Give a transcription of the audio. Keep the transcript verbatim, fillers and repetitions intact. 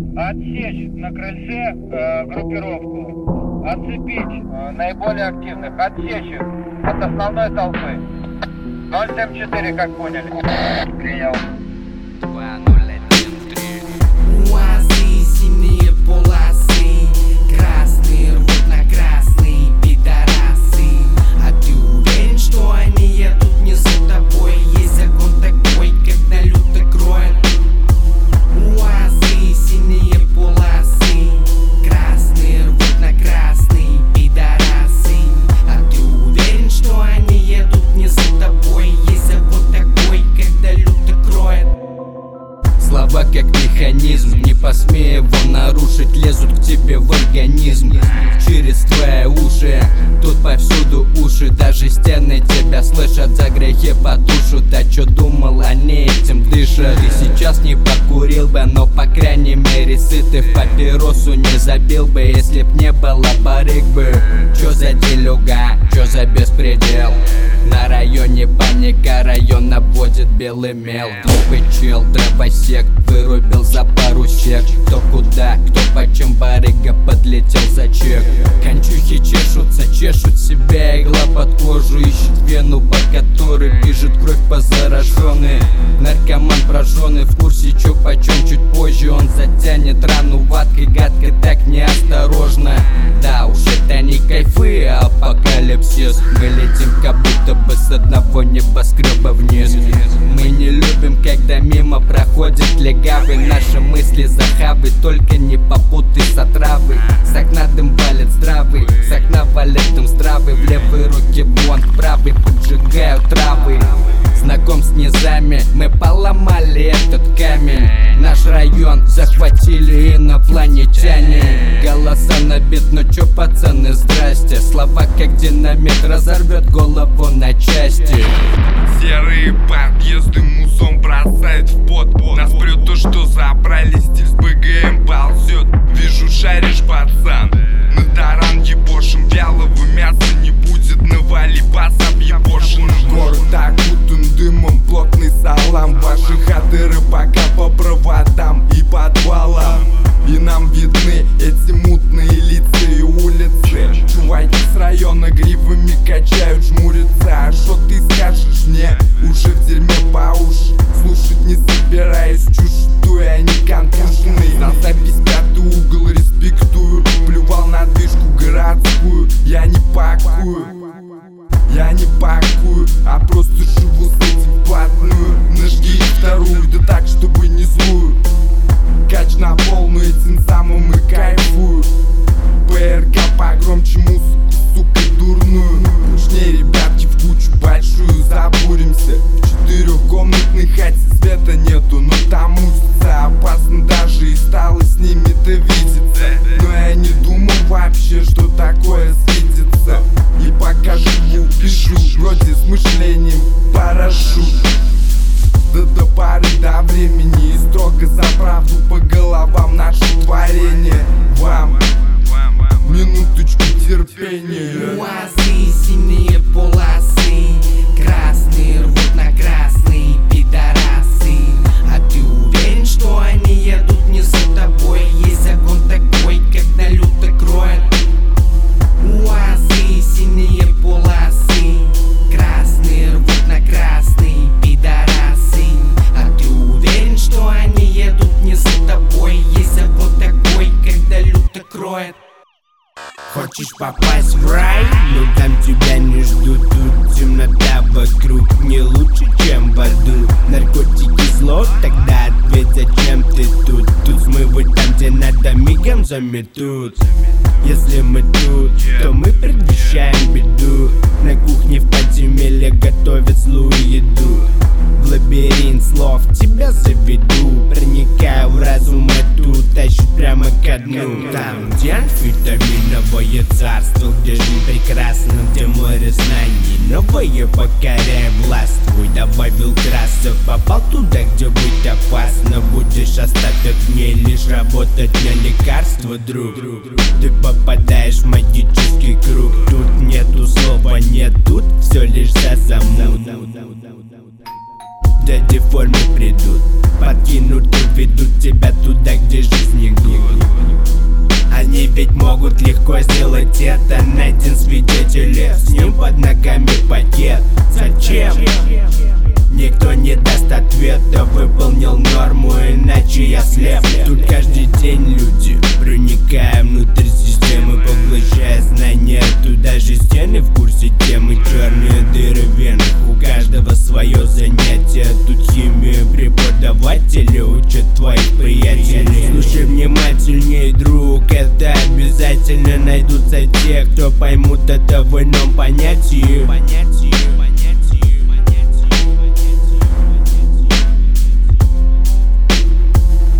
Отсечь на крыльце э, группировку. Отцепить э, наиболее активных. Отсечь их от основной толпы. ноль семь четыре, как поняли. Принял. УАЗы, синие полосы, красные рвут на красные пидорасы. А ты уверен, что они едут не за тобой? Есть закон такой, когда люто кроет. УАЗы, синие полосы, красные рвут на красные пидорасы. А ты уверен, что они едут не за тобой? Есть закон такой, когда люто кроет. Слова как механизм, не посмей его нарушить, лезут к тебе в организм. Через твои уши, тут повсюду уши, даже стены тебя слышат, за грехи подушат. А чё думал, они этим дышат? Ты сейчас не покурил бы, но по крайней мере сытый в папиросу не забил бы, если б не было барыг бы. Чё за делюга, чё за беспредел? На районе паника, район обводит белый мел. Глупый чел, дровосек, вырубил за пару сек. Кто куда, кто почем, барыга подлетел за чек. Кончухи чешутся, чешут себя, игла под кожу ищет вену, по которой бежит кровь по зараженной. Наркоман прожженный, в курсе чё почем, чуть позже он затянет рану ваткой, гадко так неосторожно. Да уж это не кайфы, а апокалипсис. Мы летим как будто бы с одного небоскреба вниз. Мы не любим, когда мимо проходят легавы. Наши мысли захавы, только не попутай с отравой. С окна дым валит здравый, с окна валит дым здравый. В левой руке вон, в правой поджигают травы. Знаком с низами, мы поломали этот камень. Наш район захватили инопланетяне. Голоса на бит, ну чё, пацаны, здрасте. Слова как динамит, разорвет голову на части. Серые подъезды мусом бросает в пот. Нас прет то, что забрали, стиль с БГМ ползет. Вижу, шаришь, пацан, на таран ебошим. Вялого мяса не будет, навали бас объебошенным. Город окутан дымом, плотный салам. Ваши хаты рыбака по проводам и подвалам. И нам видны эти мутные лица и улицы. Чуваки с района гривами качают, жмурятся. А шо ты скажешь мне? Уже в дерьме по уши. Слушать не собираюсь, чушь жду, и они контужные. За запись пятый угол респектую. Плювал на движку городскую. Я не пакую, я не пакую, а просто живу с этим вплотную. Нажги вторую, да так, чтобы не злую. Кач на полную, этим самым и кайфую. ПРК погромче музыку, сука, дурную. Скучнее, ребятки, в кучу большую забуримся. В четырехкомнатной хате света нету, но там мусится. Опасно даже и стало с ними-то видеться. Но я не думал вообще, что такое светится. И пока живу, пишу, вроде с мышлением парашют. Да до поры до времени, и строго за правду по головам наше творение. Вам минуточку терпения. УАЗы, синие полосы, красные рвут на красные пидорасы. А ты уверен, что они едут не за тобой? Есть закон такой, когда люто кроет. УАЗы, синие полосы, красные рвут на красные пидорасы. А ты уверен, что они едут не за тобой? Есть закон такой, когда люто кроет. Хочешь попасть в рай, но там тебя не ждут. Тут темнота вокруг, не лучше, чем в аду. Наркотики зло, тогда ответь, зачем ты тут? Тут смывать там, где надо, мигом заметут. Если мы тут, то мы предвещаем беду. На кухне в подземелье готовят злую еду. В лабиринт слов тебя заведу. Проникаю в разум, и тут тащу прямо ко дну. Там, где амфетаминовое царство, где жизнь прекрасна, где море знаний. Новое покоряем, властвуй, добавил красок. Попал туда, где быть опасно. Будешь остаток дней лишь работать на лекарство, друг. Ты попадаешь в магический круг. Тут нету слова, нет, тут все лишь за замут. Дяди в форме придут, подкинут и ведут тебя туда, где жизнь не глупа. могут легко сделать это. Найден свидетель, с ним под ногами пакет. Зачем? Никто не даст ответа, выполнил норму, иначе я слеп. Тут каждый день люди, проникая внутрь системы, поглощая знания. Тут даже стены в курсе темы, черные дыры в венах, у каждого свое занятие. Тут химию преподаватели учат твоих приятелей. Слушай внимательней, друг, это обязательно найдутся те, кто поймут это в ином понятии.